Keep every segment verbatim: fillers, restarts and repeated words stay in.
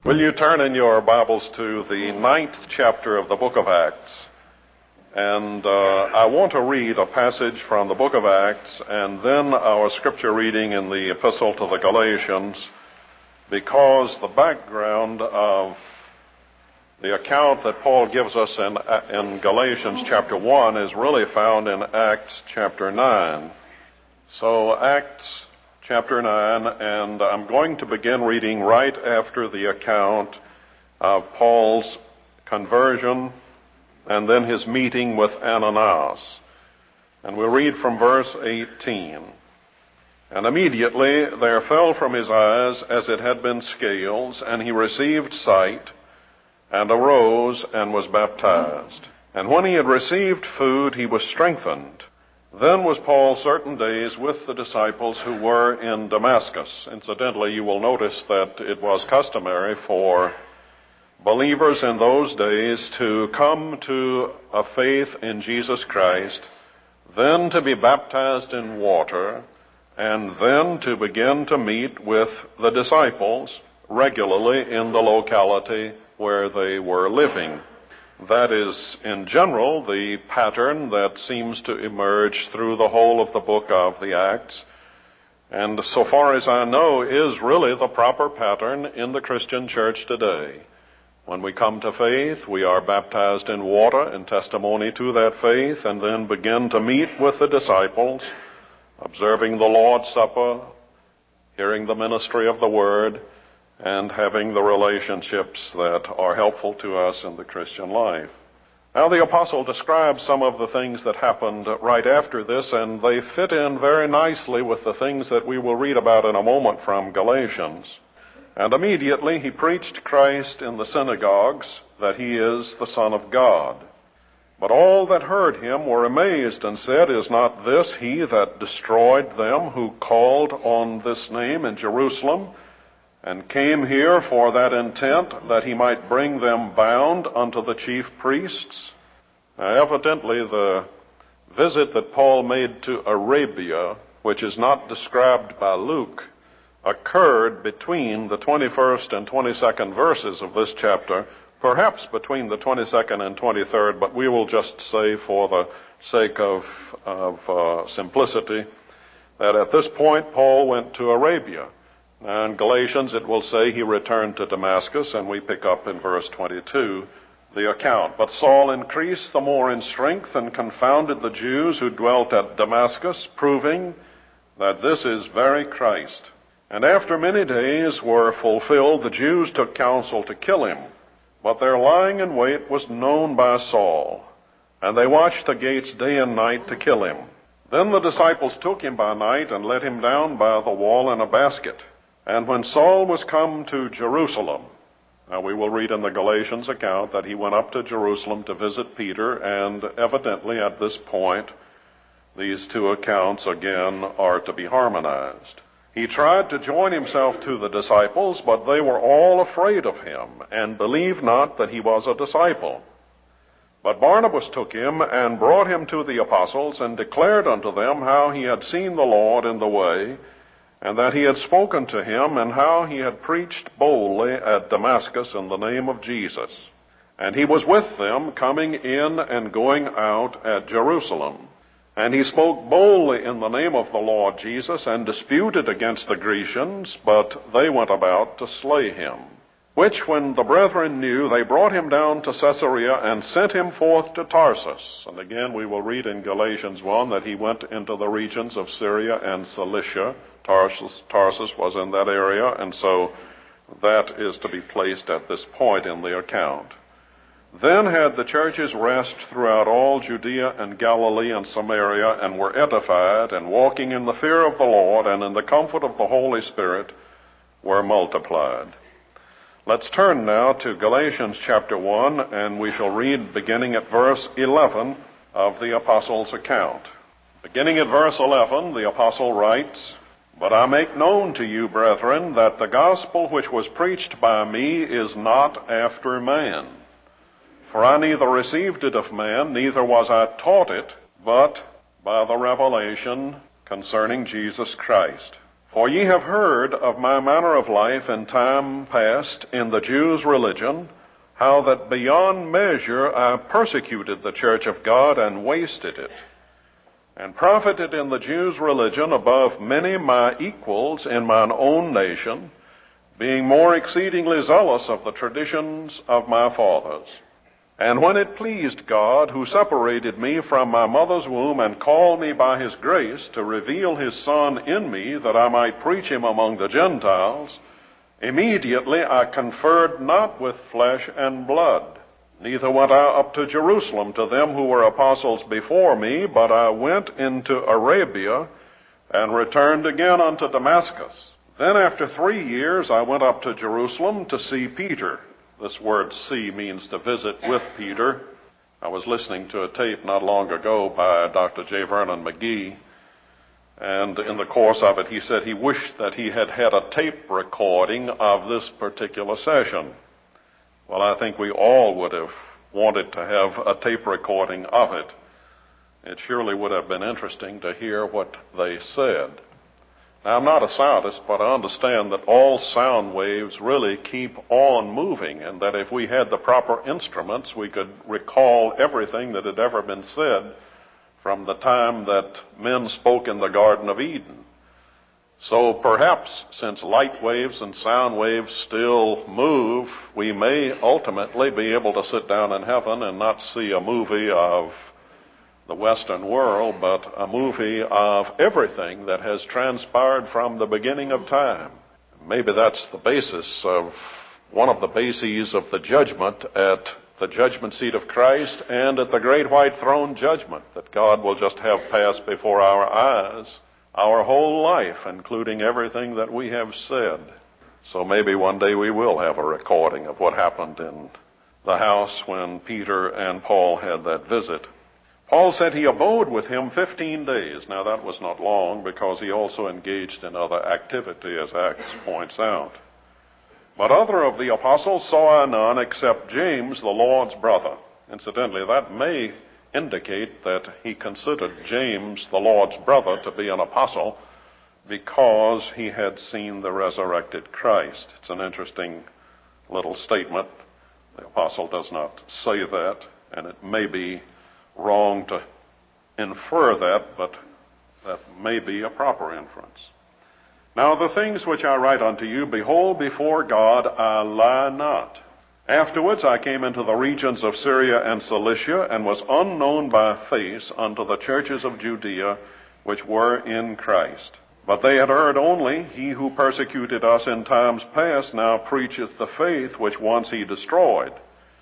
Will you turn in your Bibles to the ninth chapter of the book of Acts? And uh, I want to read a passage from the book of Acts and then our scripture reading in the epistle to the Galatians, because the background of the account that Paul gives us in, in Galatians chapter one is really found in Acts chapter nine. So Acts chapter nine, and I'm going to begin reading right after the account of Paul's conversion and then his meeting with Ananias. And we'll read from verse eighteen. And immediately there fell from his eyes as it had been scales, and he received sight, and arose and was baptized. And when he had received food, he was strengthened. Then was Paul certain days with the disciples who were in Damascus. Incidentally, you will notice that it was customary for believers in those days to come to a faith in Jesus Christ, then to be baptized in water, and then to begin to meet with the disciples regularly in the locality where they were living. That is, in general, the pattern that seems to emerge through the whole of the book of the Acts, and so far as I know, is really the proper pattern in the Christian church today. When we come to faith, we are baptized in water in testimony to that faith, and then begin to meet with the disciples, observing the Lord's Supper, hearing the ministry of the Word, and having the relationships that are helpful to us in the Christian life. Now, the apostle describes some of the things that happened right after this, and they fit in very nicely with the things that we will read about in a moment from Galatians. And immediately he preached Christ in the synagogues, that he is the Son of God. But all that heard him were amazed, and said, Is not this he that destroyed them who called on this name in Jerusalem, and came here for that intent, that he might bring them bound unto the chief priests? Now, evidently the visit that Paul made to Arabia, which is not described by Luke, occurred between the twenty-first and twenty-second verses of this chapter, perhaps between the twenty-second and twenty-third, but we will just say for the sake of, of uh, simplicity that at this point Paul went to Arabia. In Galatians, it will say he returned to Damascus, and we pick up in verse twenty-two the account. But Saul increased the more in strength and confounded the Jews who dwelt at Damascus, proving that this is very Christ. And after many days were fulfilled, the Jews took counsel to kill him. But their lying in wait was known by Saul, and they watched the gates day and night to kill him. Then the disciples took him by night and let him down by the wall in a basket. And when Saul was come to Jerusalem, now we will read in the Galatians account that he went up to Jerusalem to visit Peter, and evidently at this point, these two accounts again are to be harmonized. He tried to join himself to the disciples, but they were all afraid of him, and believed not that he was a disciple. But Barnabas took him and brought him to the apostles, and declared unto them how he had seen the Lord in the way, and that he had spoken to him, and how he had preached boldly at Damascus in the name of Jesus. And he was with them, coming in and going out at Jerusalem. And he spoke boldly in the name of the Lord Jesus, and disputed against the Grecians, but they went about to slay him. Which when the brethren knew, they brought him down to Caesarea, and sent him forth to Tarsus. And again we will read in Galatians one that he went into the regions of Syria and Cilicia. Tarsus, Tarsus was in that area, and so that is to be placed at this point in the account. Then had the churches rest throughout all Judea and Galilee and Samaria, and were edified, and walking in the fear of the Lord and in the comfort of the Holy Spirit were multiplied. Let's turn now to Galatians chapter one, and we shall read beginning at verse eleven of the apostle's account. Beginning at verse eleven, the apostle writes, But I make known to you, brethren, that the gospel which was preached by me is not after man. For I neither received it of man, neither was I taught it, but by the revelation concerning Jesus Christ. For ye have heard of my manner of life in time past in the Jews' religion, how that beyond measure I persecuted the church of God and wasted it, and profited in the Jews' religion above many my equals in mine own nation, being more exceedingly zealous of the traditions of my fathers. And when it pleased God, who separated me from my mother's womb and called me by his grace to reveal his Son in me, that I might preach him among the Gentiles, immediately I conferred not with flesh and blood, neither went I up to Jerusalem to them who were apostles before me, but I went into Arabia and returned again unto Damascus. Then after three years I went up to Jerusalem to see Peter. This word see means to visit with Peter. I was listening to a tape not long ago by Doctor J. Vernon McGee, and in the course of it he said he wished that he had had a tape recording of this particular session. Well, I think we all would have wanted to have a tape recording of it. It surely would have been interesting to hear what they said. Now, I'm not a scientist, but I understand that all sound waves really keep on moving, and that if we had the proper instruments, we could recall everything that had ever been said from the time that men spoke in the Garden of Eden. So perhaps, since light waves and sound waves still move, we may ultimately be able to sit down in heaven and not see a movie of the Western world, but a movie of everything that has transpired from the beginning of time. Maybe that's the basis of one of the bases of the judgment at the judgment seat of Christ and at the great white throne judgment, that God will just have passed before our eyes our whole life, including everything that we have said. So maybe one day we will have a recording of what happened in the house when Peter and Paul had that visit. Paul said he abode with him fifteen days. Now that was not long, because he also engaged in other activity, as Acts points out. But other of the apostles saw I none except James, the Lord's brother. Incidentally, that may indicate that he considered James, the Lord's brother, to be an apostle because he had seen the resurrected Christ. It's an interesting little statement. The apostle does not say that, and it may be wrong to infer that, but that may be a proper inference. Now the things which I write unto you, behold, before God I lie not. Afterwards I came into the regions of Syria and Cilicia, and was unknown by face unto the churches of Judea, which were in Christ. But they had heard only, he who persecuted us in times past now preacheth the faith which once he destroyed.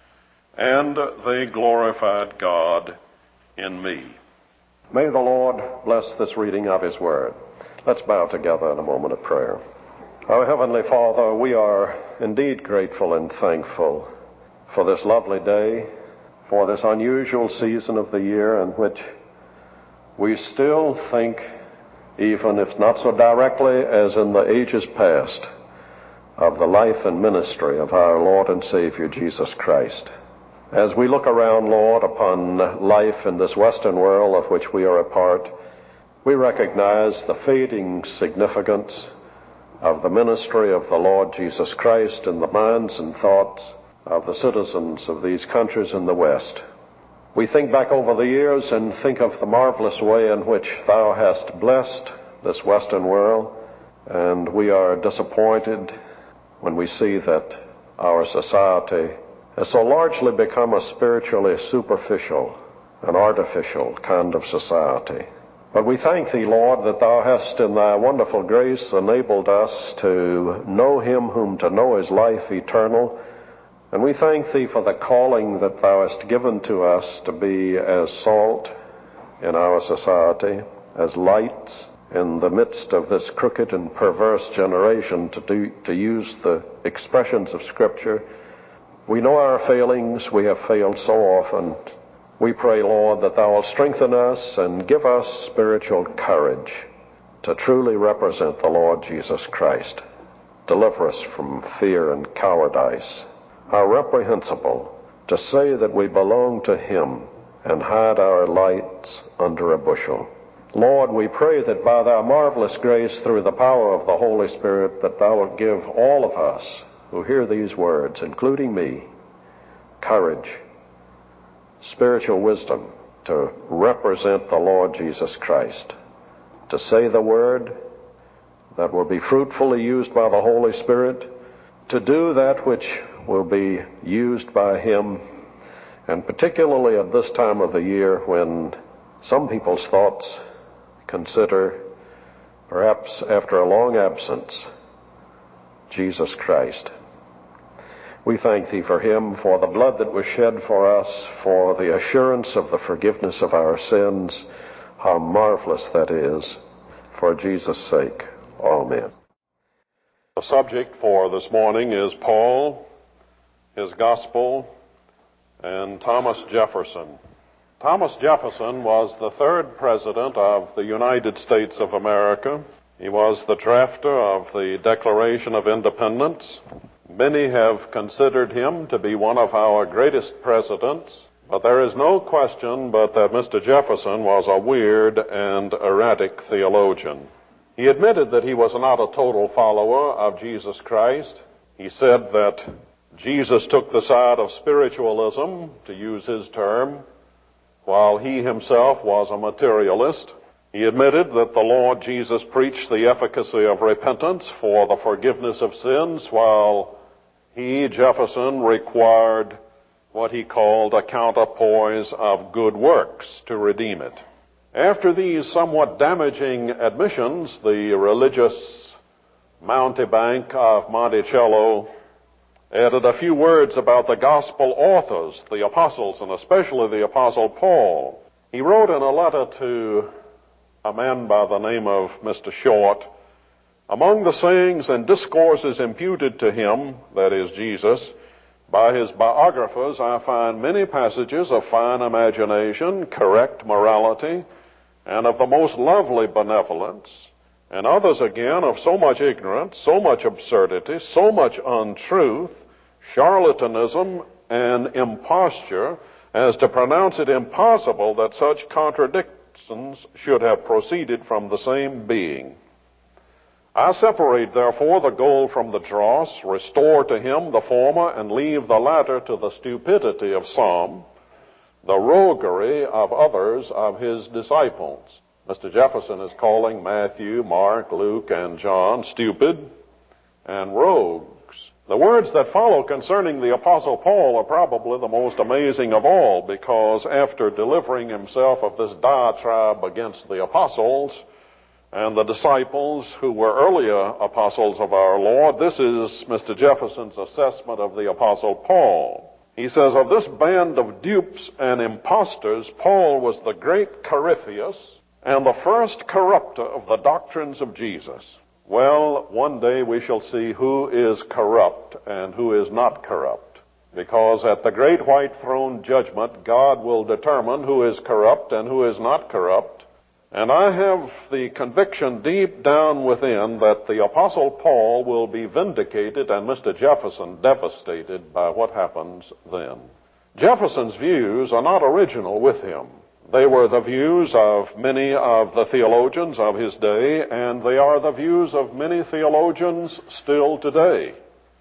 And they glorified God in me. May the Lord bless this reading of his word. Let's bow together in a moment of prayer. Our Heavenly Father, we are indeed grateful and thankful for this lovely day, for this unusual season of the year in which we still think, even if not so directly as in the ages past, of the life and ministry of our Lord and Savior Jesus Christ. As we look around, Lord, upon life in this Western world of which we are a part, we recognize the fading significance of the ministry of the Lord Jesus Christ in the minds and thoughts of the citizens of these countries in the West. We think back over the years and think of the marvelous way in which Thou hast blessed this Western world, and we are disappointed when we see that our society has so largely become a spiritually superficial and artificial kind of society. But we thank Thee, Lord, that Thou hast in Thy wonderful grace enabled us to know Him whom to know is life eternal. And we thank Thee for the calling that Thou hast given to us to be as salt in our society, as lights in the midst of this crooked and perverse generation, to do, to use the expressions of Scripture. We know our failings. We have failed so often. We pray, Lord, that Thou wilt strengthen us and give us spiritual courage to truly represent the Lord Jesus Christ. Deliver us from fear and cowardice. How reprehensible to say that we belong to Him and hide our lights under a bushel. Lord, we pray that by thy marvelous grace through the power of the Holy Spirit, that thou wilt give all of us who hear these words, including me, courage, spiritual wisdom to represent the Lord Jesus Christ, to say the word that will be fruitfully used by the Holy Spirit, to do that which will be used by him, and particularly at this time of the year when some people's thoughts consider, perhaps after a long absence, Jesus Christ. We thank thee for him, for the blood that was shed for us, for the assurance of the forgiveness of our sins. How marvelous that is. For Jesus' sake, amen. The subject for this morning is Paul, his gospel, and Thomas Jefferson. Thomas Jefferson was the third president of the United States of America. He was the drafter of the Declaration of Independence. Many have considered him to be one of our greatest presidents, but there is no question but that Mister Jefferson was a weird and erratic theologian. He admitted that he was not a total follower of Jesus Christ. He said that Jesus took the side of spiritualism, to use his term, while he himself was a materialist. He admitted that the Lord Jesus preached the efficacy of repentance for the forgiveness of sins, while he, Jefferson, required what he called a counterpoise of good works to redeem it. After these somewhat damaging admissions, the religious mountebank of Monticello added a few words about the gospel authors, the apostles, and especially the apostle Paul. He wrote in a letter to a man by the name of Mister Short, "Among the sayings and discourses imputed to him," that is Jesus, "by his biographers, I find many passages of fine imagination, correct morality, and of the most lovely benevolence, and others again of so much ignorance, so much absurdity, so much untruth, charlatanism, and imposture, as to pronounce it impossible that such contradictions should have proceeded from the same being. I separate, therefore, the gold from the dross, restore to him the former, and leave the latter to the stupidity of some, the roguery of others of his disciples." Mister Jefferson is calling Matthew, Mark, Luke, and John stupid and rogues. The words that follow concerning the Apostle Paul are probably the most amazing of all, because after delivering himself of this diatribe against the apostles and the disciples who were earlier apostles of our Lord, this is Mister Jefferson's assessment of the Apostle Paul. He says, "Of this band of dupes and impostors, Paul was the great Coryphaeus and the first corrupter of the doctrines of Jesus." Well, one day we shall see who is corrupt and who is not corrupt, because at the great white throne judgment, God will determine who is corrupt and who is not corrupt. And I have the conviction deep down within that the Apostle Paul will be vindicated and Mister Jefferson devastated by what happens then. Jefferson's views are not original with him. They were the views of many of the theologians of his day, and they are the views of many theologians still today.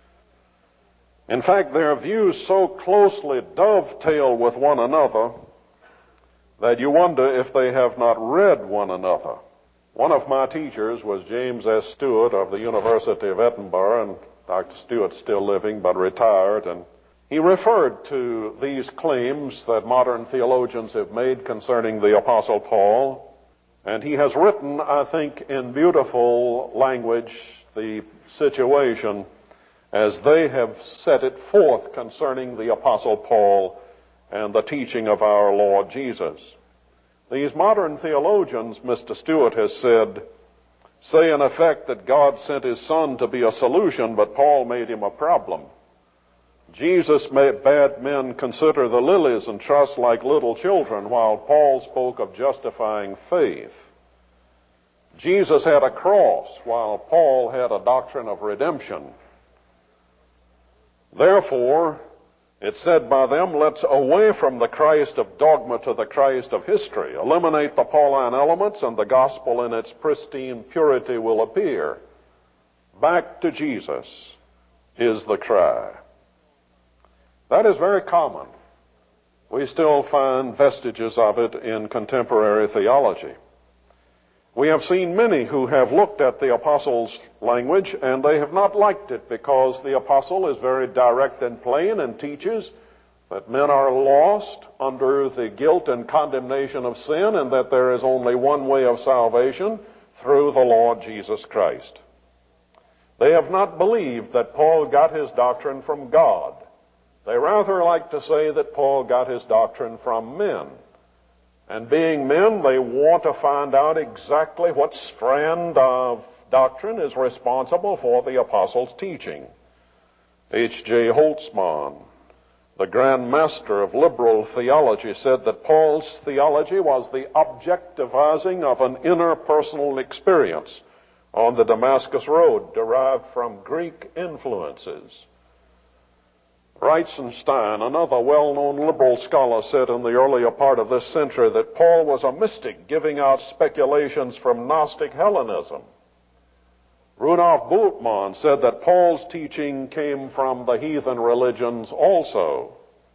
In fact, their views so closely dovetail with one another that you wonder if they have not read one another. One of my teachers was James S. Stewart of the University of Edinburgh, and Doctor Stewart's still living but retired, and he referred to these claims that modern theologians have made concerning the Apostle Paul, and he has written, I think, in beautiful language, the situation as they have set it forth concerning the Apostle Paul and the teaching of our Lord Jesus. These modern theologians, Mister Stewart has said, say in effect that God sent his Son to be a solution, but Paul made him a problem. Jesus made bad men consider the lilies and trust like little children, while Paul spoke of justifying faith. Jesus had a cross, while Paul had a doctrine of redemption. Therefore, It said by them, let's away from the Christ of dogma to the Christ of history. Eliminate the Pauline elements and the gospel in its pristine purity will appear. Back to Jesus is the cry. That is very common. We still find vestiges of it in contemporary theology. We have seen many who have looked at the apostles' language and they have not liked it because the apostle is very direct and plain and teaches that men are lost under the guilt and condemnation of sin and that there is only one way of salvation through the Lord Jesus Christ. They have not believed that Paul got his doctrine from God. They rather like to say that Paul got his doctrine from men. And being men, they want to find out exactly what strand of doctrine is responsible for the apostles' teaching. H J Holtzman, the Grand Master of liberal theology, said that Paul's theology was the objectivizing of an inner personal experience on the Damascus Road derived from Greek influences. Reitzenstein, another well-known liberal scholar, said in the earlier part of this century that Paul was a mystic giving out speculations from Gnostic Hellenism. Rudolf Bultmann said that Paul's teaching came from the heathen religions also.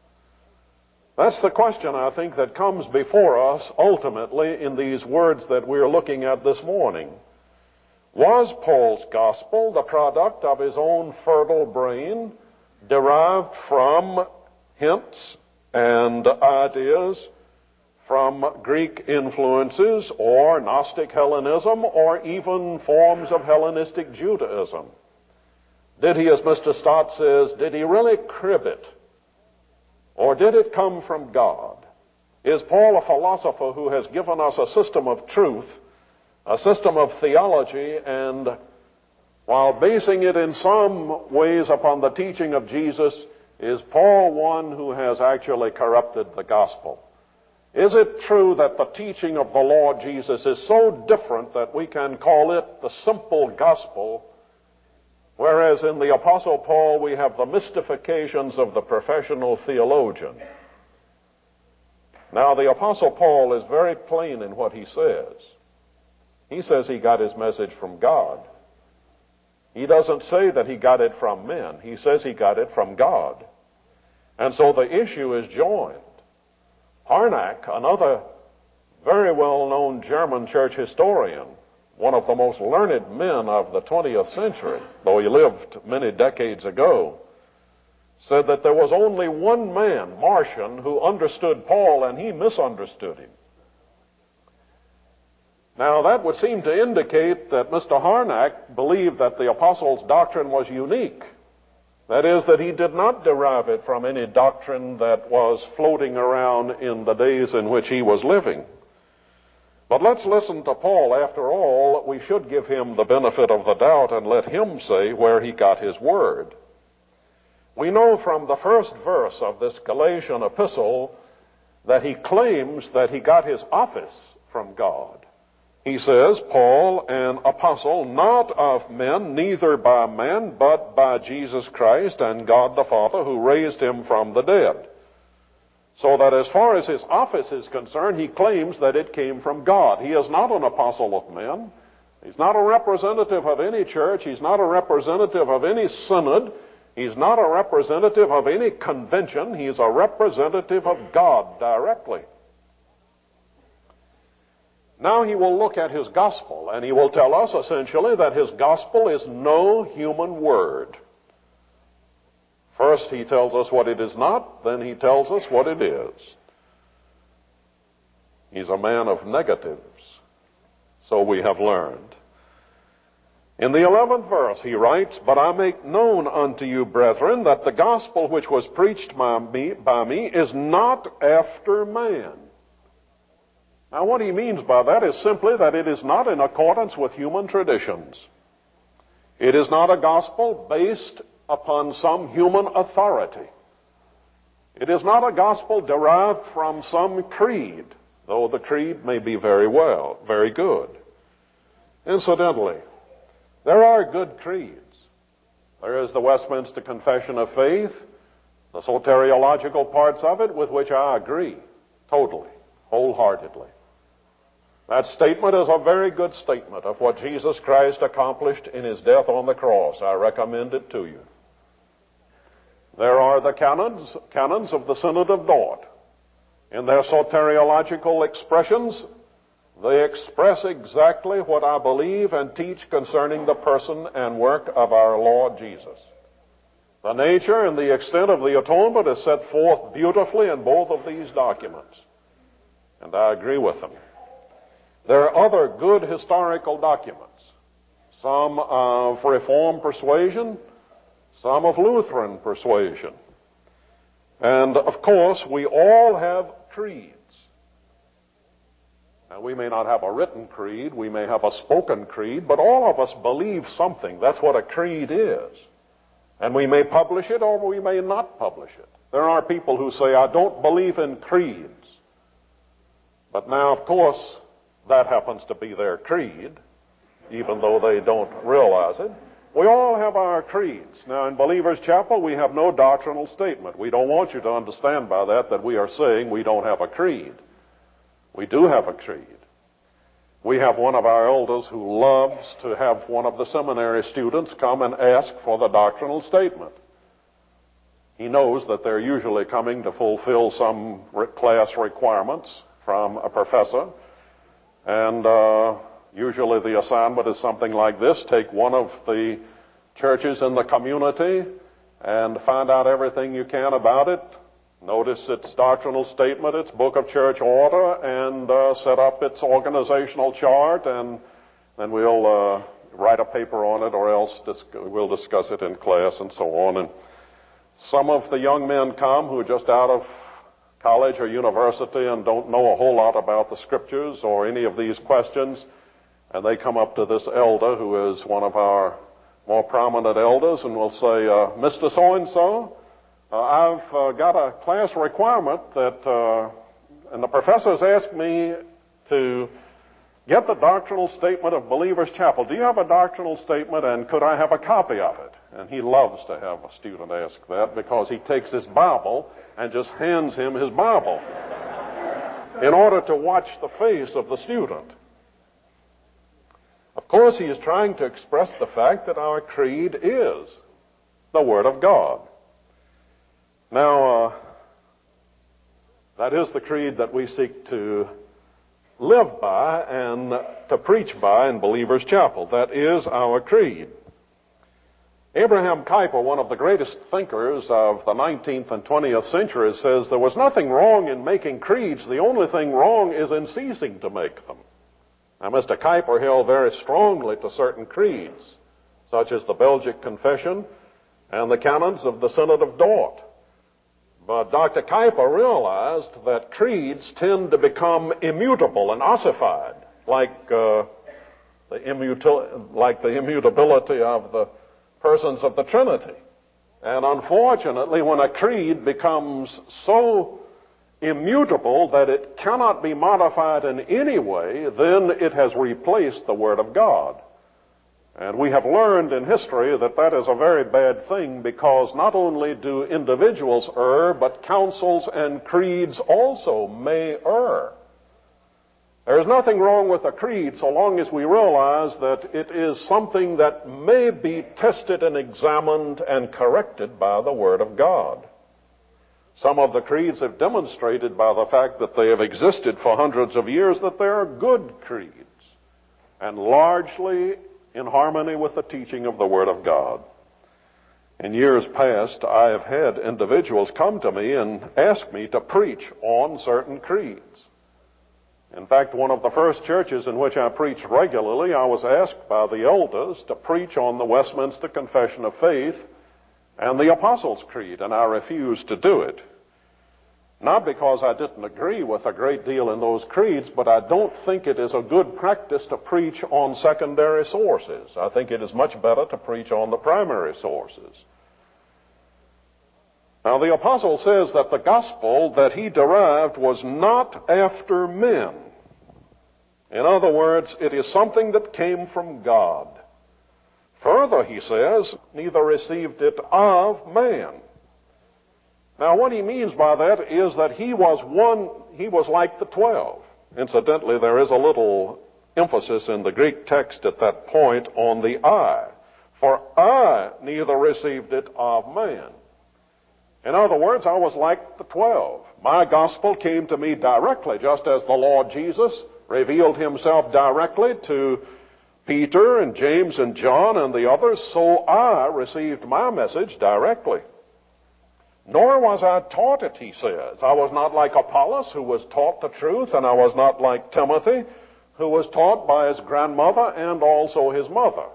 That's the question, I think, that comes before us ultimately in these words that we're looking at this morning. Was Paul's gospel the product of his own fertile brain, derived from hints and ideas from Greek influences or Gnostic Hellenism or even forms of Hellenistic Judaism? Did he, as Mister Stott says, did he really crib it? Or did it come from God? Is Paul a philosopher who has given us a system of truth, a system of theology, and while basing it in some ways upon the teaching of Jesus, is Paul one who has actually corrupted the gospel? Is it true that the teaching of the Lord Jesus is so different that we can call it the simple gospel, whereas in the Apostle Paul we have the mystifications of the professional theologian? Now, the Apostle Paul is very plain in what he says. He says he got his message from God. He doesn't say that he got it from men. He says he got it from God. And so the issue is joined. Harnack, another very well-known German church historian, one of the most learned men of the twentieth century, though he lived many decades ago, said that there was only one man, Marcion, who understood Paul, and he misunderstood him. Now, that would seem to indicate that Mister Harnack believed that the apostles' doctrine was unique. That is, that he did not derive it from any doctrine that was floating around in the days in which he was living. But let's listen to Paul. After all, we should give him the benefit of the doubt and let him say where he got his word. We know from the first verse of this Galatian epistle that he claims that he got his office from God. He says, Paul, an apostle, not of men, neither by man, but by Jesus Christ and God the Father, who raised him from the dead. So that as far as his office is concerned, he claims that it came from God. He is not an apostle of men. He's not a representative of any church. He's not a representative of any synod. He's not a representative of any convention. He's a representative of God directly. Now he will look at his gospel, and he will tell us essentially that his gospel is no human word. First he tells us what it is not, then he tells us what it is. He's a man of negatives, so we have learned. In the eleventh verse he writes, But I make known unto you, brethren, that the gospel which was preached by me, by me is not after man. Now, what he means by that is simply that it is not in accordance with human traditions. It is not a gospel based upon some human authority. It is not a gospel derived from some creed, though the creed may be very well, very good. Incidentally, there are good creeds. There is the Westminster Confession of Faith, the soteriological parts of it, with which I agree totally, wholeheartedly. That statement is a very good statement of what Jesus Christ accomplished in his death on the cross. I recommend it to you. There are the canons, canons of the Synod of Dort. In their soteriological expressions, they express exactly what I believe and teach concerning the person and work of our Lord Jesus. The nature and the extent of the atonement is set forth beautifully in both of these documents, and I agree with them. There are other good historical documents, some of Reformed persuasion, some of Lutheran persuasion. And, of course, we all have creeds. Now, we may not have a written creed, we may have a spoken creed, but all of us believe something. That's what a creed is. And we may publish it or we may not publish it. There are people who say, I don't believe in creeds. But now, of course, that happens to be their creed, even though they don't realize it. We all have our creeds. Now, in Believers Chapel, we have no doctrinal statement. We don't want you to understand by that that we are saying we don't have a creed. We do have a creed. We have one of our elders who loves to have one of the seminary students come and ask for the doctrinal statement. He knows that they're usually coming to fulfill some class requirements from a professor, and uh, usually the assignment is something like this: take one of the churches in the community and find out everything you can about it. Notice its doctrinal statement, its book of church order, and uh, set up its organizational chart, and then we'll uh, write a paper on it, or else dis- we'll discuss it in class and so on. And some of the young men come who are just out of college or university and don't know a whole lot about the Scriptures or any of these questions, and they come up to this elder who is one of our more prominent elders and will say, uh, Mister So-and-so, uh, I've uh, got a class requirement that, uh, and the professor's asked me to get the doctrinal statement of Believers Chapel. Do you have a doctrinal statement, and could I have a copy of it? And he loves to have a student ask that, because he takes his Bible and just hands him his Bible in order to watch the face of the student. Of course, he is trying to express the fact that our creed is the Word of God. Now, uh, that is the creed that we seek to live by and to preach by in Believers Chapel. That is our creed. Abraham Kuyper, one of the greatest thinkers of the nineteenth and twentieth century, says there was nothing wrong in making creeds. The only thing wrong is in ceasing to make them. Now, Mister Kuyper held very strongly to certain creeds, such as the Belgic Confession and the canons of the Synod of Dort. But Doctor Kuyper realized that creeds tend to become immutable and ossified, like uh, the immuta- like the immutability of the persons of the Trinity. And unfortunately, when a creed becomes so immutable that it cannot be modified in any way, then it has replaced the Word of God. And we have learned in history that that is a very bad thing, because not only do individuals err, but councils and creeds also may err. There is nothing wrong with a creed so long as we realize that it is something that may be tested and examined and corrected by the Word of God. Some of the creeds have demonstrated by the fact that they have existed for hundreds of years that they are good creeds, and largely in harmony with the teaching of the Word of God. In years past, I have had individuals come to me and ask me to preach on certain creeds. In fact, one of the first churches in which I preached regularly, I was asked by the elders to preach on the Westminster Confession of Faith and the Apostles' Creed, and I refused to do it. Not because I didn't agree with a great deal in those creeds, but I don't think it is a good practice to preach on secondary sources. I think it is much better to preach on the primary sources. Now, the apostle says that the gospel that he derived was not after men. In other words, it is something that came from God. Further, he says, neither received it of man. Now, what he means by that is that he was one, he was like the twelve. Incidentally, there is a little emphasis in the Greek text at that point on the I. For I neither received it of man. In other words, I was like the twelve. My gospel came to me directly, just as the Lord Jesus revealed himself directly to Peter and James and John and the others, so I received my message directly. Nor was I taught it, he says. I was not like Apollos, who was taught the truth, and I was not like Timothy, who was taught by his grandmother and also his mother.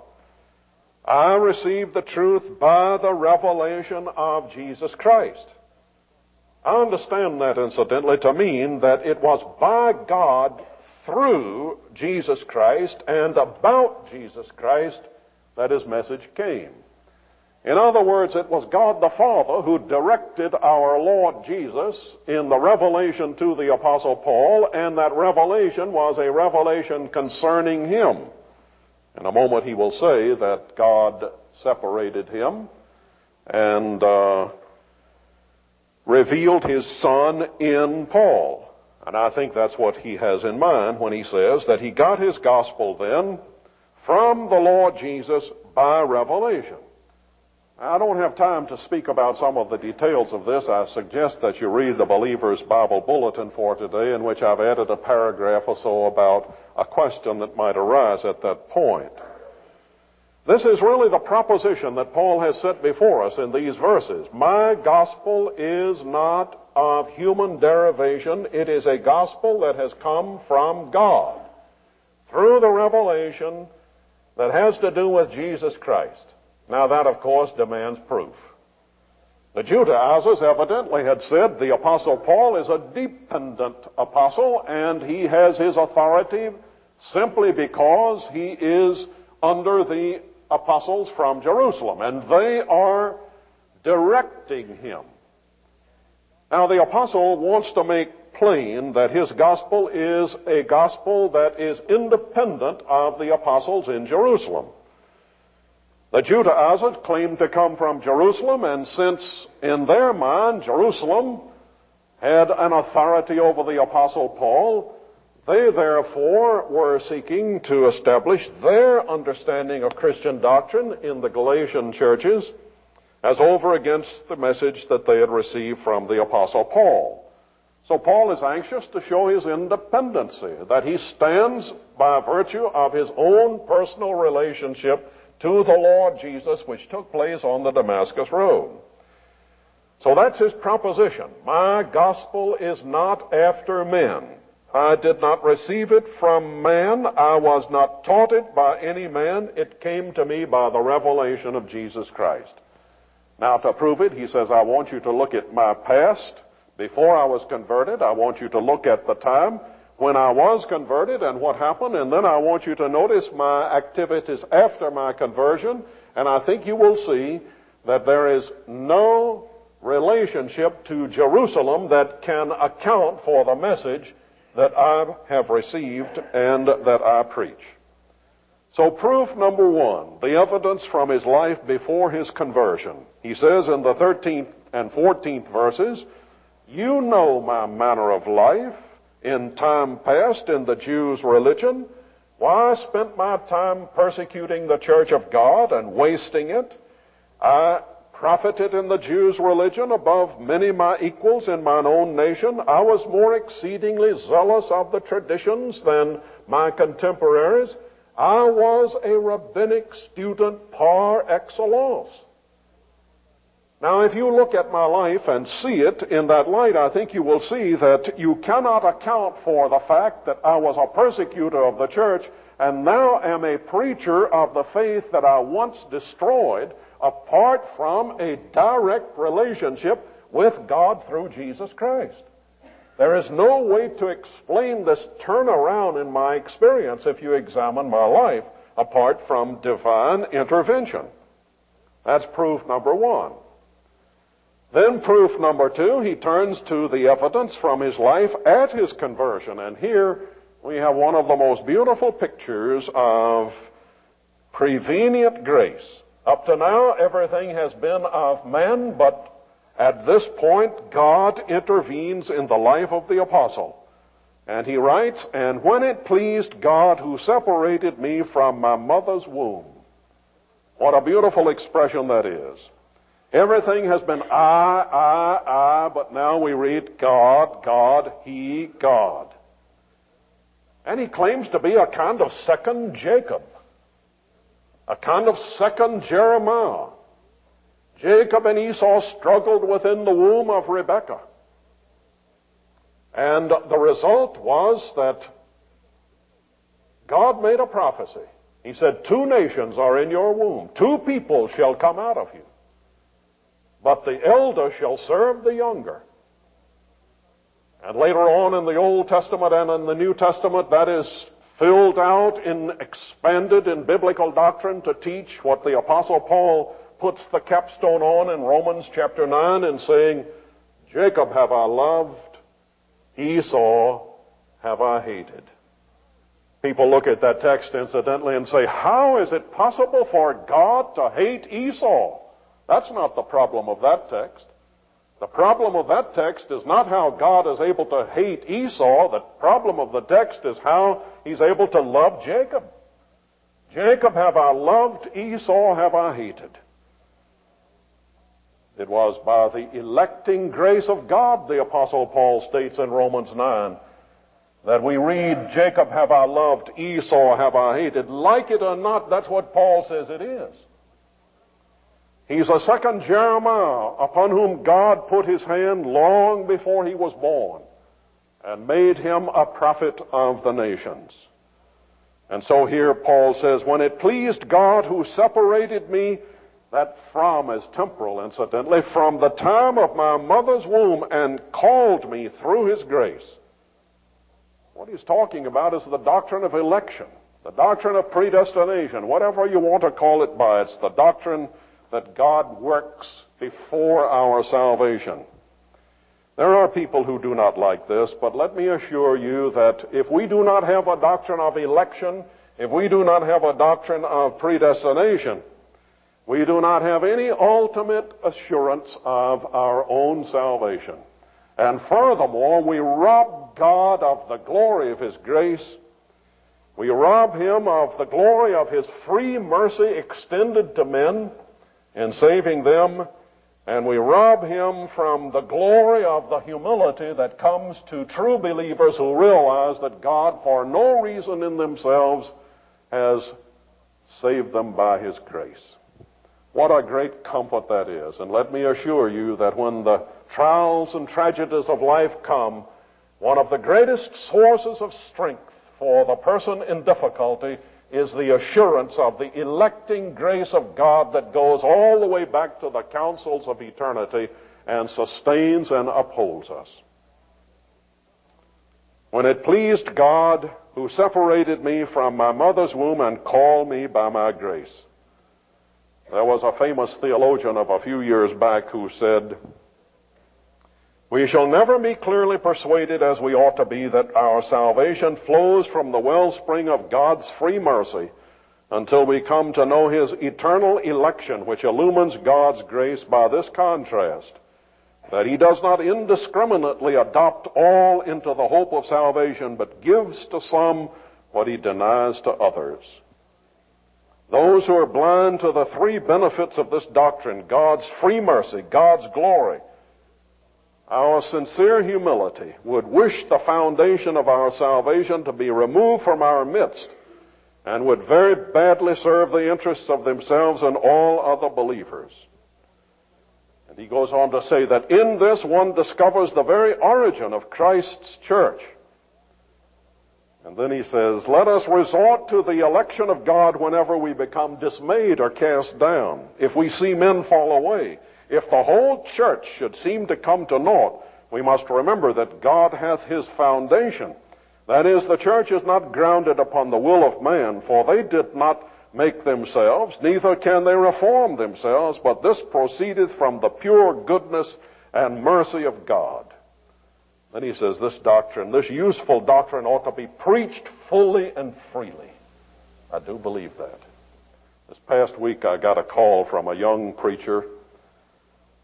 I received the truth by the revelation of Jesus Christ. I understand that, incidentally, to mean that it was by God through Jesus Christ and about Jesus Christ that his message came. In other words, it was God the Father who directed our Lord Jesus in the revelation to the Apostle Paul, and that revelation was a revelation concerning him. In a moment he will say that God separated him and uh, revealed his Son in Paul. And I think that's what he has in mind when he says that he got his gospel then from the Lord Jesus by revelation. I don't have time to speak about some of the details of this. I suggest that you read the Believer's Bible Bulletin for today, in which I've added a paragraph or so about a question that might arise at that point. This is really the proposition that Paul has set before us in these verses. My gospel is not of human derivation. It is a gospel that has come from God through the revelation that has to do with Jesus Christ. Now that, of course, demands proof. The Judaizers evidently had said the Apostle Paul is a dependent apostle, and he has his authority simply because he is under the apostles from Jerusalem, and they are directing him. Now the apostle wants to make plain that his gospel is a gospel that is independent of the apostles in Jerusalem. The Judaizers claimed to come from Jerusalem, and since in their mind Jerusalem had an authority over the Apostle Paul, they therefore were seeking to establish their understanding of Christian doctrine in the Galatian churches as over against the message that they had received from the Apostle Paul. So Paul is anxious to show his independency, that he stands by virtue of his own personal relationship to the Lord Jesus, which took place on the Damascus Road. So that's his proposition. My gospel is not after men. I did not receive it from man. I was not taught it by any man. It came to me by the revelation of Jesus Christ. Now, to prove it, he says, I want you to look at my past. Before I was converted, I want you to look at the time when I was converted and what happened, and then I want you to notice my activities after my conversion, and I think you will see that there is no relationship to Jerusalem that can account for the message that I have received and that I preach. So proof number one, the evidence from his life before his conversion. He says in the thirteenth and fourteenth verses, you know my manner of life in time past in the Jews' religion. Why I spent my time persecuting the church of God and wasting it. I profited in the Jews' religion above many my equals in mine own nation. I was more exceedingly zealous of the traditions than my contemporaries. I was a rabbinic student par excellence. Now, if you look at my life and see it in that light, I think you will see that you cannot account for the fact that I was a persecutor of the church and now am a preacher of the faith that I once destroyed apart from a direct relationship with God through Jesus Christ. There is no way to explain this turnaround in my experience if you examine my life apart from divine intervention. That's proof number one. Then proof number two, he turns to the evidence from his life at his conversion. And here we have one of the most beautiful pictures of prevenient grace. Up to now, everything has been of man, but At this point, God intervenes in the life of the apostle. And he writes, "And when it pleased God who separated me from my mother's womb." What a beautiful expression that is. Everything has been I, I, I, but now we read God, God, He, God. And he claims to be a kind of second Jacob, a kind of second Jeremiah. Jacob and Esau struggled within the womb of Rebekah. And the result was that God made a prophecy. He said, "Two nations are in your womb. Two people shall come out of you. But the elder shall serve the younger." And later on in the Old Testament and in the New Testament, that is filled out and expanded in biblical doctrine to teach what the Apostle Paul puts the capstone on in Romans chapter nine in saying, "Jacob have I loved, Esau have I hated." People look at that text incidentally and say, how is it possible for God to hate Esau? That's not the problem of that text. The problem of that text is not how God is able to hate Esau. The problem of the text is how he's able to love Jacob. Jacob have I loved, Esau have I hated. It was by the electing grace of God, the Apostle Paul states in Romans nine, that we read, "Jacob have I loved, Esau have I hated." Like it or not, that's what Paul says it is. He's a second Jeremiah upon whom God put his hand long before he was born and made him a prophet of the nations. And so here Paul says, "When it pleased God who separated me," that "from" is temporal, incidentally, "from the time of my mother's womb and called me through his grace." What he's talking about is the doctrine of election, the doctrine of predestination, whatever you want to call it by. It's the doctrine that God works before our salvation. There are people who do not like this, but let me assure you that if we do not have a doctrine of election, if we do not have a doctrine of predestination, we do not have any ultimate assurance of our own salvation. And furthermore, we rob God of the glory of His grace. We rob Him of the glory of His free mercy extended to men in saving them, and we rob Him from the glory of the humility that comes to true believers who realize that God, for no reason in themselves, has saved them by His grace. What a great comfort that is. And let me assure you that when the trials and tragedies of life come, one of the greatest sources of strength for the person in difficulty is the assurance of the electing grace of God that goes all the way back to the councils of eternity and sustains and upholds us. When it pleased God, who separated me from my mother's womb and called me by my grace. There was a famous theologian of a few years back who said, "We shall never be clearly persuaded as we ought to be that our salvation flows from the wellspring of God's free mercy until we come to know His eternal election, which illumines God's grace by this contrast, that He does not indiscriminately adopt all into the hope of salvation, but gives to some what He denies to others." Those who are blind to the three benefits of this doctrine, God's free mercy, God's glory, our sincere humility, would wish the foundation of our salvation to be removed from our midst and would very badly serve the interests of themselves and all other believers. And he goes on to say that in this one discovers the very origin of Christ's church. And then he says, "Let us resort to the election of God whenever we become dismayed or cast down. If we see men fall away, if the whole church should seem to come to naught, we must remember that God hath His foundation. That is, the church is not grounded upon the will of man, for they did not make themselves, neither can they reform themselves, but this proceedeth from the pure goodness and mercy of God." Then he says this doctrine, this useful doctrine ought to be preached fully and freely. I do believe that. This past week I got a call from a young preacher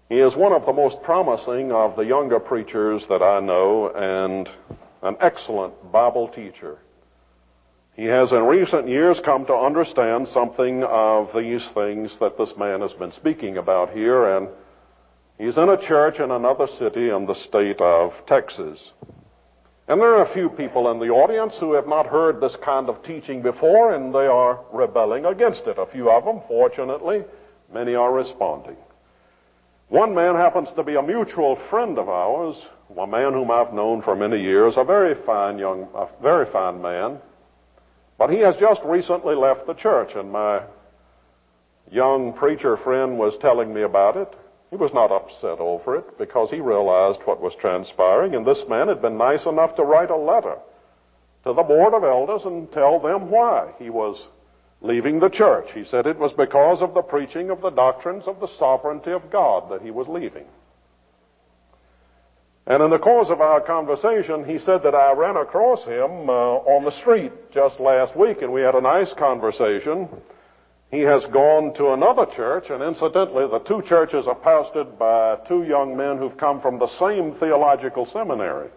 He is one of the most promising of the younger preachers that I know and an excellent Bible teacher. He has in recent years come to understand something of these things that this man has been speaking about here, and he's in a church in another city in the state of Texas. And there are a few people in the audience who have not heard this kind of teaching before, and they are rebelling against it. A few of them, fortunately, many are responding. One man happens to be a mutual friend of ours, a man whom I've known for many years, a very fine young, a very fine man. But he has just recently left the church, and my young preacher friend was telling me about it. He was not upset over it because he realized what was transpiring, and this man had been nice enough to write a letter to the board of elders and tell them why he was leaving the church. He said it was because of the preaching of the doctrines of the sovereignty of God that he was leaving. And in the course of our conversation, he said that I ran across him uh, on the street just last week, and we had a nice conversation. He has gone to another church, and incidentally, the two churches are pastored by two young men who've come from the same theological seminary.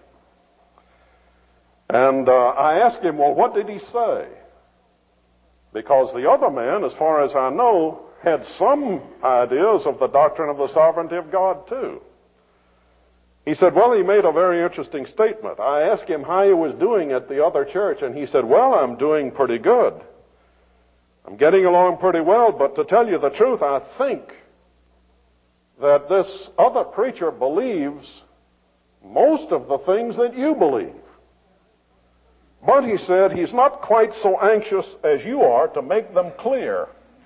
And uh, I asked him, well, what did he say? Because the other man, as far as I know, had some ideas of the doctrine of the sovereignty of God, too. He said, well, he made a very interesting statement. I asked him how he was doing at the other church, and he said, well, I'm doing pretty good. I'm getting along pretty well, but to tell you the truth, I think that this other preacher believes most of the things that you believe. But he said he's not quite so anxious as you are to make them clear.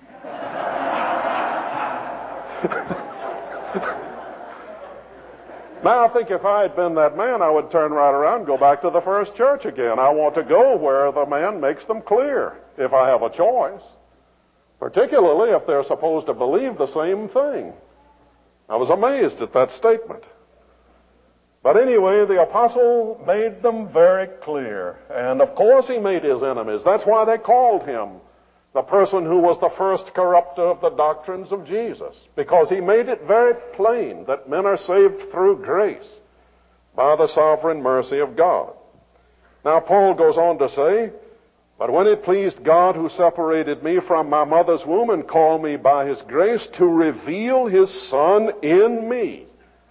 Now, I think if I had been that man, I would turn right around and go back to the first church again. I want to go where the man makes them clear, if I have a choice, particularly if they're supposed to believe the same thing. I was amazed at that statement. But anyway, the apostle made them very clear. And of course he made his enemies. That's why they called him the person who was the first corrupter of the doctrines of Jesus, because he made it very plain that men are saved through grace by the sovereign mercy of God. Now, Paul goes on to say, but when it pleased God who separated me from my mother's womb and called me by his grace to reveal his Son in me.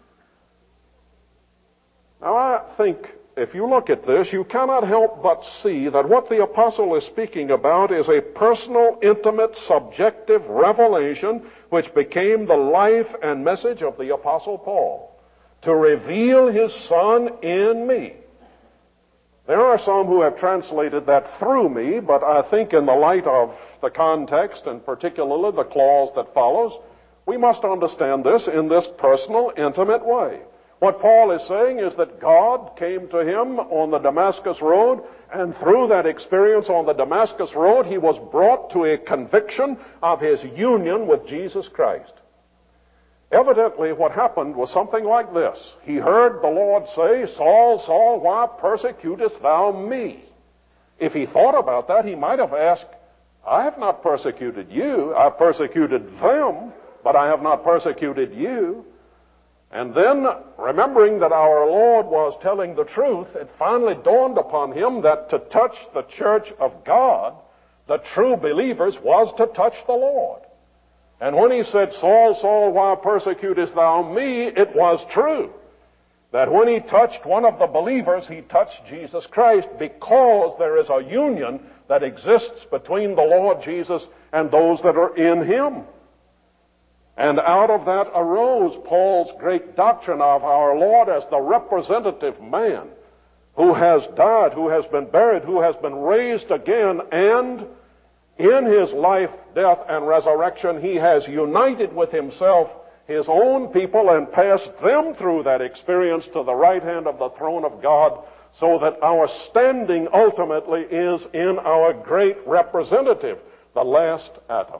Now, I think if you look at this, you cannot help but see that what the apostle is speaking about is a personal, intimate, subjective revelation which became the life and message of the apostle Paul. To reveal his Son in me. There are some who have translated that through me, but I think in the light of the context, and particularly the clause that follows, we must understand this in this personal, intimate way. What Paul is saying is that God came to him on the Damascus Road, and through that experience on the Damascus Road, he was brought to a conviction of his union with Jesus Christ. Evidently, what happened was something like this. He heard the Lord say, Saul, Saul, why persecutest thou me? If he thought about that, he might have asked, I have not persecuted you. I persecuted them, but I have not persecuted you. And then, remembering that our Lord was telling the truth, it finally dawned upon him that to touch the church of God, the true believers, was to touch the Lord. And when he said, Saul, Saul, why persecutest thou me? It was true that when he touched one of the believers, he touched Jesus Christ, because there is a union that exists between the Lord Jesus and those that are in him. And out of that arose Paul's great doctrine of our Lord as the representative man who has died, who has been buried, who has been raised again, and in his life, death, and resurrection, he has united with himself his own people and passed them through that experience to the right hand of the throne of God, so that our standing ultimately is in our great representative, the last Adam.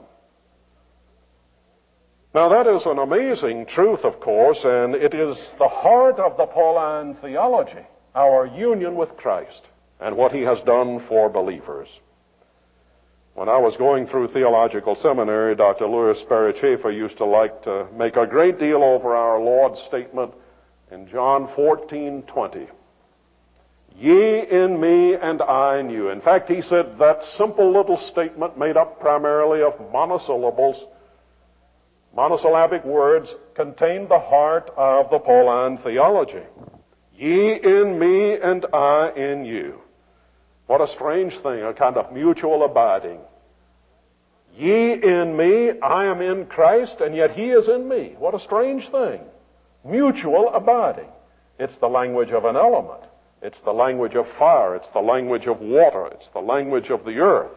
Now, that is an amazing truth, of course, and it is the heart of the Pauline theology, our union with Christ and what he has done for believers. When I was going through theological seminary, Doctor Louis Sperry Chafer used to like to make a great deal over our Lord's statement in John fourteen twenty. Ye in me and I in you. In fact, he said that simple little statement made up primarily of monosyllables, monosyllabic words, contained the heart of the Pauline theology. Ye in me and I in you. What a strange thing, a kind of mutual abiding. Ye in me, I am in Christ, and yet he is in me. What a strange thing. Mutual abiding. It's the language of an element. It's the language of fire. It's the language of water. It's the language of the earth.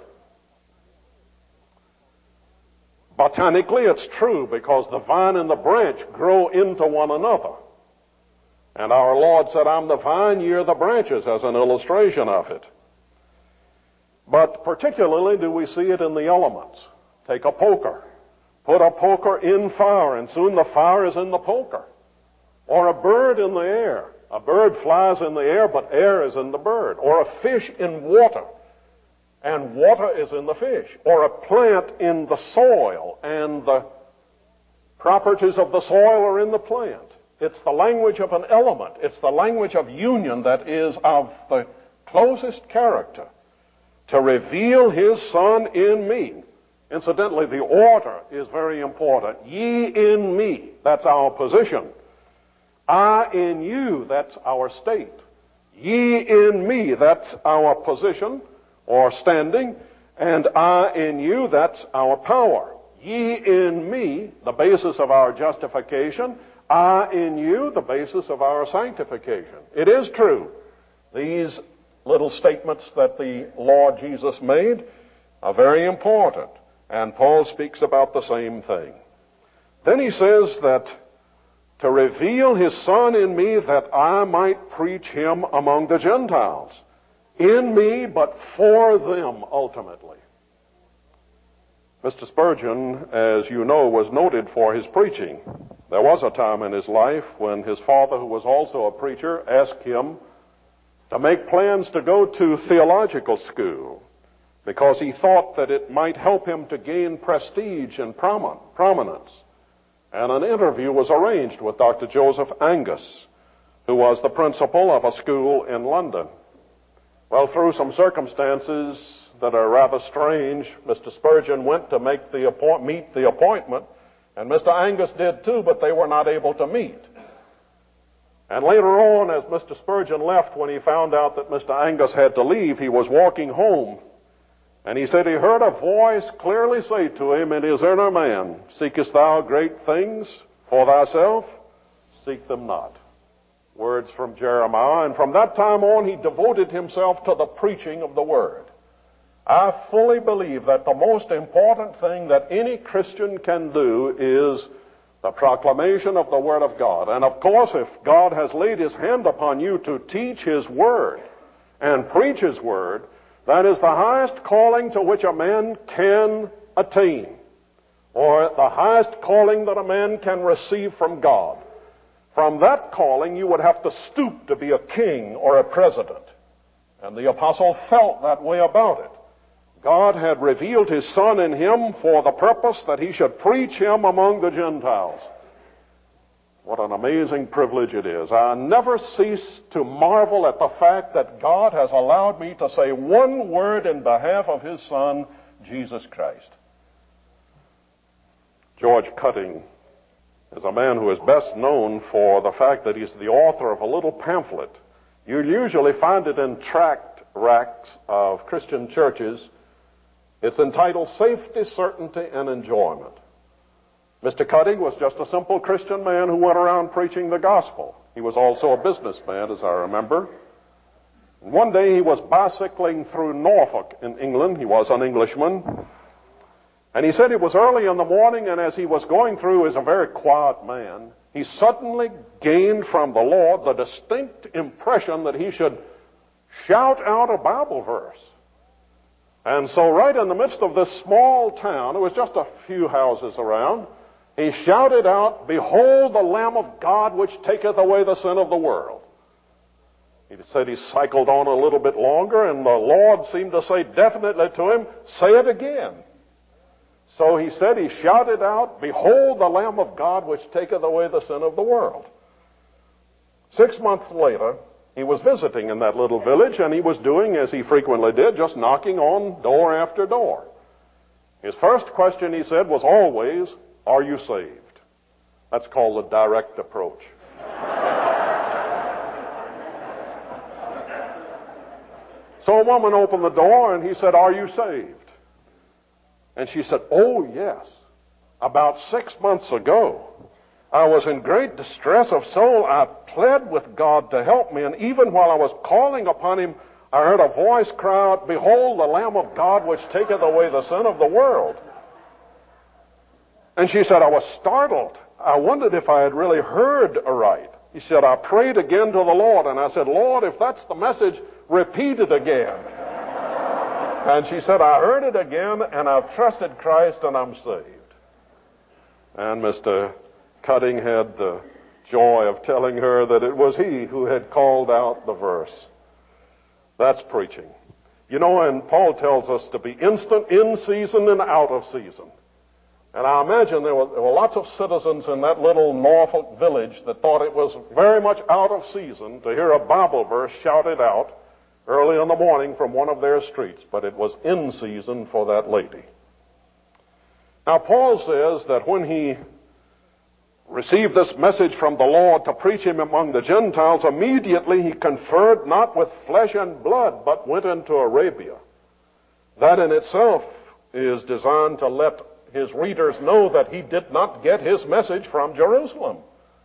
Botanically, it's true because the vine and the branch grow into one another. And our Lord said, I'm the vine, ye are the branches, as an illustration of it. But particularly do we see it in the elements. Take a poker. Put a poker in fire, and soon the fire is in the poker. Or a bird in the air. A bird flies in the air, but air is in the bird. Or a fish in water, and water is in the fish. Or a plant in the soil, and the properties of the soil are in the plant. It's the language of an element. It's the language of union that is of the closest character. To reveal his Son in me. Incidentally, the order is very important. Ye in me, that's our position. I in you, that's our state. Ye in me, that's our position or standing. And I in you, that's our power. Ye in me, the basis of our justification. I in you, the basis of our sanctification. It is true. These little statements that the Lord Jesus made are very important. And Paul speaks about the same thing. Then he says that to reveal his Son in me that I might preach him among the Gentiles. In me, but for them ultimately. Mister Spurgeon, as you know, was noted for his preaching. There was a time in his life when his father, who was also a preacher, asked him to make plans to go to theological school because he thought that it might help him to gain prestige and prominence. And an interview was arranged with Doctor Joseph Angus, who was the principal of a school in London. Well, through some circumstances that are rather strange, Mister Spurgeon went to make the appoint- meet the appointment, and Mister Angus did too, but they were not able to meet. And later on, as Mister Spurgeon left, when he found out that Mister Angus had to leave, he was walking home. And he said he heard a voice clearly say to him in his inner man, Seekest thou great things for thyself? Seek them not. Words from Jeremiah. And from that time on, he devoted himself to the preaching of the Word. I fully believe that the most important thing that any Christian can do is the proclamation of the Word of God. And of course, if God has laid His hand upon you to teach His Word and preach His Word, that is the highest calling to which a man can attain, or the highest calling that a man can receive from God. From that calling, you would have to stoop to be a king or a president. And the apostle felt that way about it. God had revealed His Son in him for the purpose that he should preach Him among the Gentiles. What an amazing privilege it is. I never cease to marvel at the fact that God has allowed me to say one word in behalf of His Son, Jesus Christ. George Cutting is a man who is best known for the fact that he's the author of a little pamphlet. You usually find it in tract racks of Christian churches. It's entitled Safety, Certainty, and Enjoyment. Mister Cutting was just a simple Christian man who went around preaching the gospel. He was also a businessman, as I remember. And one day he was bicycling through Norfolk in England. He was an Englishman. And he said it was early in the morning, and as he was going through, he was a very quiet man, he suddenly gained from the Lord the distinct impression that he should shout out a Bible verse. And so right in the midst of this small town, there was just a few houses around, he shouted out, Behold the Lamb of God which taketh away the sin of the world. He said he cycled on a little bit longer, and the Lord seemed to say definitely to him, say it again. So he said, he shouted out, behold the Lamb of God which taketh away the sin of the world. Six months later, he was visiting in that little village, and he was doing as he frequently did, just knocking on door after door. His first question, he said, was always, are you saved? That's called the direct approach. So a woman opened the door, and he said, are you saved? And she said, oh, yes. About six months ago, I was in great distress of soul. I pled with God to help me, and even while I was calling upon him, I heard a voice cry out, behold, the Lamb of God which taketh away the sin of the world. And she said, I was startled. I wondered if I had really heard aright. He said, I prayed again to the Lord, and I said, Lord, if that's the message, repeat it again. And she said, I heard it again, and I've trusted Christ, and I'm saved. And Mister Cutting had the joy of telling her that it was he who had called out the verse. That's preaching. You know, and Paul tells us to be instant, in season and out of season. And I imagine there were, there were lots of citizens in that little Norfolk village that thought it was very much out of season to hear a Bible verse shouted out early in the morning from one of their streets, but it was in season for that lady. Now, Paul says that when he received this message from the Lord to preach him among the Gentiles, immediately he conferred not with flesh and blood, but went into Arabia. That in itself is designed to let his readers know that he did not get his message from Jerusalem.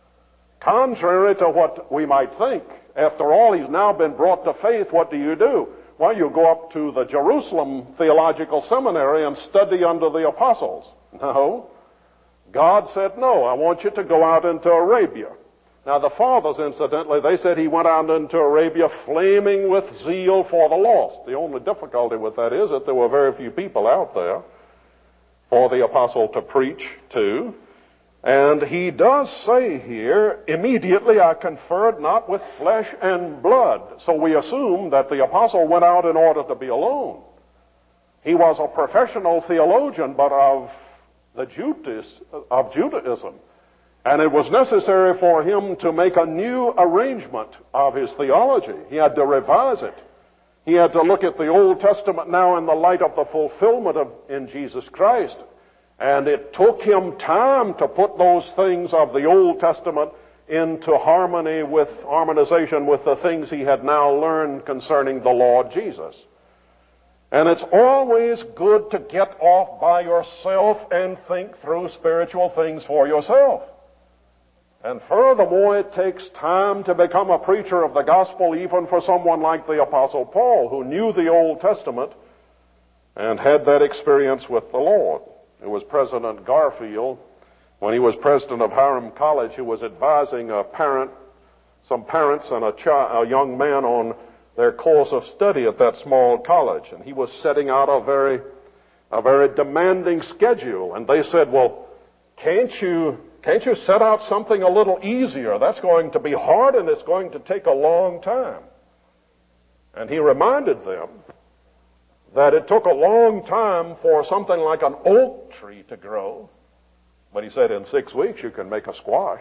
Contrary to what we might think, after all, he's now been brought to faith. What do you do? Well, you go up to the Jerusalem Theological Seminary and study under the apostles. No. God said, no, I want you to go out into Arabia. Now, the fathers, incidentally, they said he went out into Arabia flaming with zeal for the lost. The only difficulty with that is that there were very few people out there for the apostle to preach to. And he does say here, immediately I conferred not with flesh and blood. So we assume that the apostle went out in order to be alone. He was a professional theologian, but of the Judas, of Judaism. And it was necessary for him to make a new arrangement of his theology. He had to revise it. He had to look at the Old Testament now in the light of the fulfillment of in Jesus Christ. And it took him time to put those things of the Old Testament into harmony with, harmonization with the things he had now learned concerning the Lord Jesus. And it's always good to get off by yourself and think through spiritual things for yourself. And furthermore, it takes time to become a preacher of the gospel, even for someone like the Apostle Paul, who knew the Old Testament and had that experience with the Lord. It was President Garfield, when he was president of Hiram College, who was advising a parent, some parents and a, child, a young man on their course of study at that small college. And he was setting out a very, a very demanding schedule. And they said, well, can't you, can't you set out something a little easier? That's going to be hard and it's going to take a long time. And he reminded them that it took a long time for something like an oak tree to grow. But he said, in six weeks you can make a squash.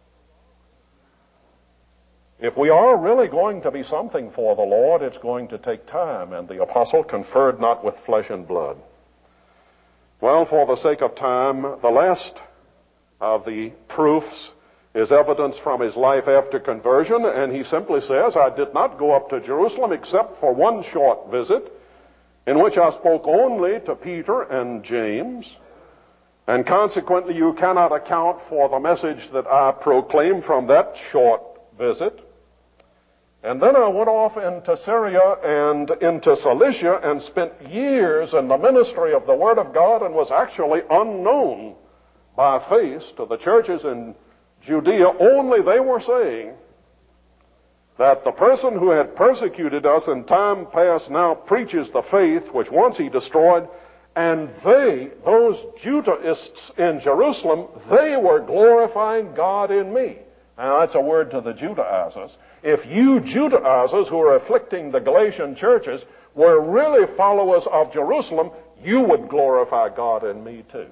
If we are really going to be something for the Lord, it's going to take time. And the apostle conferred not with flesh and blood. Well, for the sake of time, the last of the proofs is evidence from his life after conversion. And he simply says, I did not go up to Jerusalem except for one short visit, in which I spoke only to Peter and James, and consequently you cannot account for the message that I proclaimed from that short visit. And then I went off into Syria and into Cilicia and spent years in the ministry of the Word of God and was actually unknown by face to the churches in Judea. Only they were saying that the person who had persecuted us in time past now preaches the faith which once he destroyed, and they, those Judaists in Jerusalem, they were glorifying God in me. Now, that's a word to the Judaizers. If you Judaizers who are afflicting the Galatian churches were really followers of Jerusalem, you would glorify God in me too.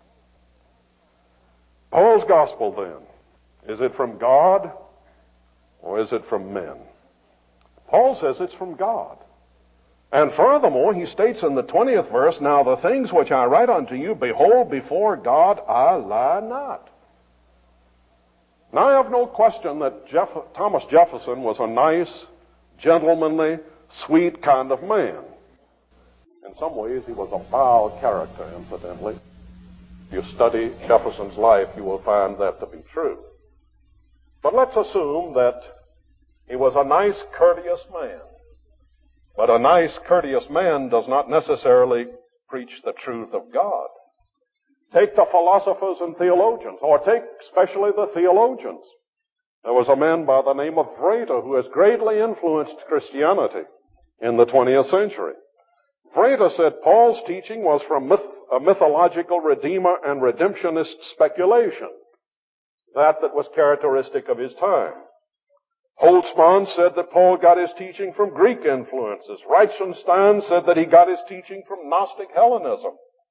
Paul's gospel, then, is it from God or is it from men? Paul says it's from God. And furthermore, he states in the twentieth verse, now the things which I write unto you, behold, before God I lie not. Now, I have no question that Jeff- Thomas Jefferson was a nice, gentlemanly, sweet kind of man. In some ways, he was a vile character, incidentally. If you study Jefferson's life, you will find that to be true. But let's assume that he was a nice, courteous man. But a nice, courteous man does not necessarily preach the truth of God. Take the philosophers and theologians, or take especially the theologians. There was a man by the name of Vrater who has greatly influenced Christianity in the twentieth century. Vrater said Paul's teaching was from myth, a mythological redeemer and redemptionist speculation, that that was characteristic of his time. Holtzmann said that Paul got his teaching from Greek influences. Reichenstein said that he got his teaching from Gnostic Hellenism.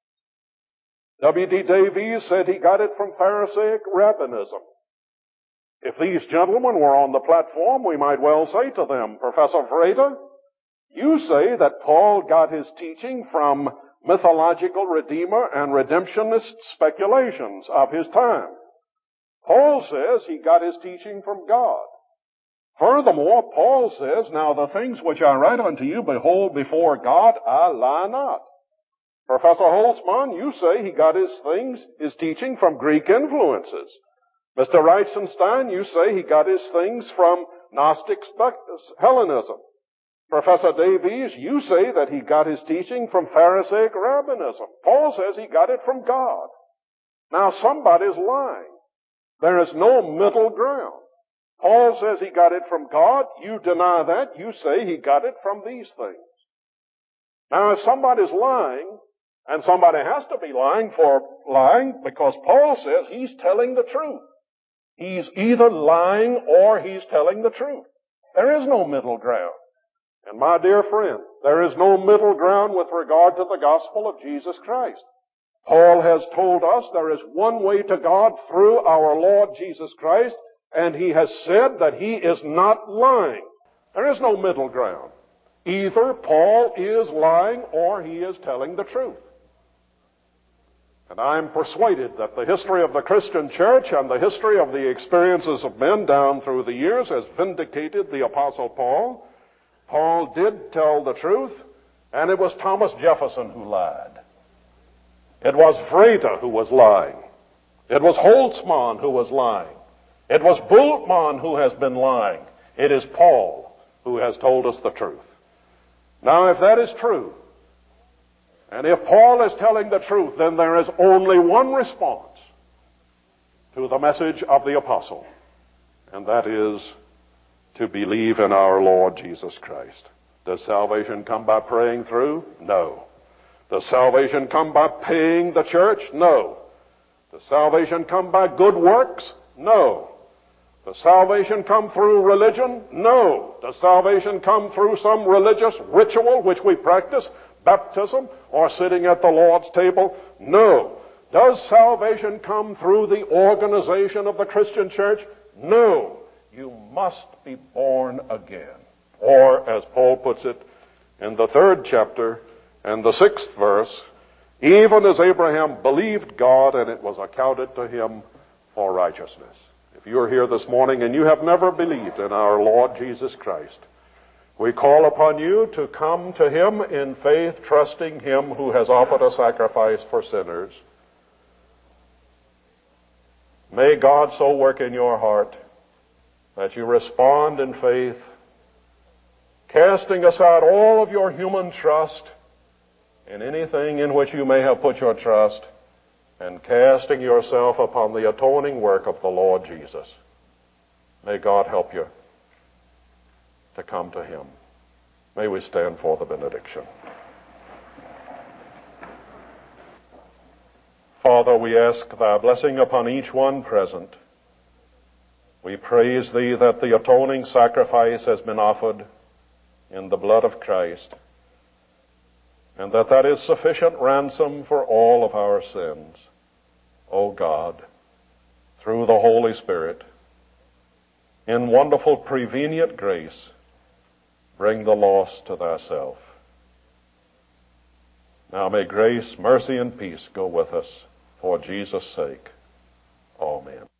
W D Davies said he got it from Pharisaic rabbinism. If these gentlemen were on the platform, we might well say to them, Professor Vrater, you say that Paul got his teaching from mythological redeemer and redemptionist speculations of his time. Paul says he got his teaching from God. Furthermore, Paul says, now the things which I write unto you, behold, before God I lie not. Professor Holtzmann, you say he got his things, his teaching from Greek influences. Mister Reichenstein, you say he got his things from Gnostic Hellenism. Professor Davies, you say that he got his teaching from Pharisaic rabbinism. Paul says he got it from God. Now somebody's lying. There is no middle ground. Paul says he got it from God. You deny that. You say he got it from these things. Now if somebody's lying, and somebody has to be lying for lying, because Paul says he's telling the truth. He's either lying or he's telling the truth. There is no middle ground. And my dear friend, there is no middle ground with regard to the gospel of Jesus Christ. Paul has told us there is one way to God through our Lord Jesus Christ, and he has said that he is not lying. There is no middle ground. Either Paul is lying or he is telling the truth. And I'm persuaded that the history of the Christian church and the history of the experiences of men down through the years has vindicated the Apostle Paul. Paul did tell the truth, and it was Thomas Jefferson who lied. It was Vrater who was lying. It was Holtzmann who was lying. It was Bultmann who has been lying. It is Paul who has told us the truth. Now, if that is true, and if Paul is telling the truth, then there is only one response to the message of the apostle, and that is to believe in our Lord Jesus Christ. Does salvation come by praying through? No. Does salvation come by paying the church? No. Does salvation come by good works? No. Does salvation come through religion? No. Does salvation come through some religious ritual which we practice, baptism, or sitting at the Lord's table? No. Does salvation come through the organization of the Christian church? No. You must be born again. Or, as Paul puts it in the third chapter and the sixth verse, even as Abraham believed God and it was accounted to him for righteousness. If you are here this morning and you have never believed in our Lord Jesus Christ, we call upon you to come to him in faith, trusting him who has offered a sacrifice for sinners. May God so work in your heart that you respond in faith, casting aside all of your human trust in anything in which you may have put your trust, and casting yourself upon the atoning work of the Lord Jesus. May God help you to come to him. May we stand for the benediction. Father, we ask thy blessing upon each one present. We praise Thee that the atoning sacrifice has been offered in the blood of Christ, and that that is sufficient ransom for all of our sins. O God, through the Holy Spirit, in wonderful prevenient grace, bring the lost to Thyself. Now may grace, mercy, and peace go with us for Jesus' sake. Amen.